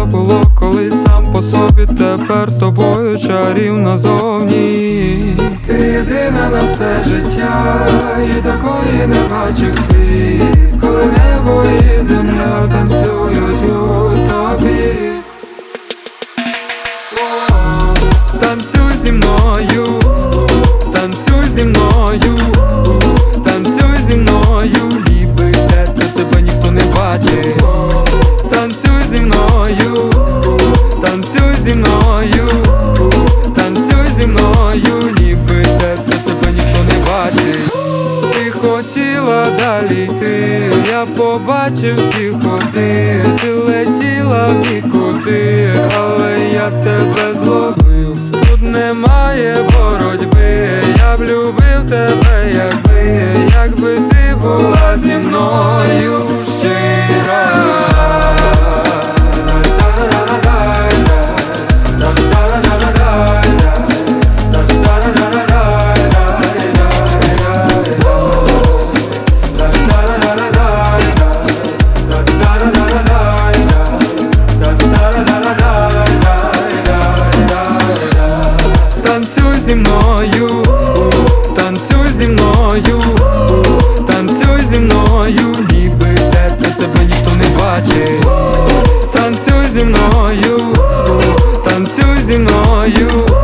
що було колись сам по собі, тепер з тобою чарівно зовні. Ти єдина на все життя, і такої не бачив світ, коли небо і земля танцюють у тобі. Танцюй зі мною, танцюй зі мною, танцюй зі мною, ніби де тебе ніхто не бачить. Танцюй зі мною, танцюй зі мною, танцюй зі мною, ніби де тебе ніхто не бачить. Ти хотіла далі йти, я побачив всі ходи. Ти летіла в нікуди, але я тебе зловив. Тут немає боротьби, я б любив тебе, якби ти була зі мною щира. Танцюй зі мною, танцюй зі мною, танцюй зі мною, ніби де тебе ніхто не бачить. Танцюй зі мною, танцюй зі мною.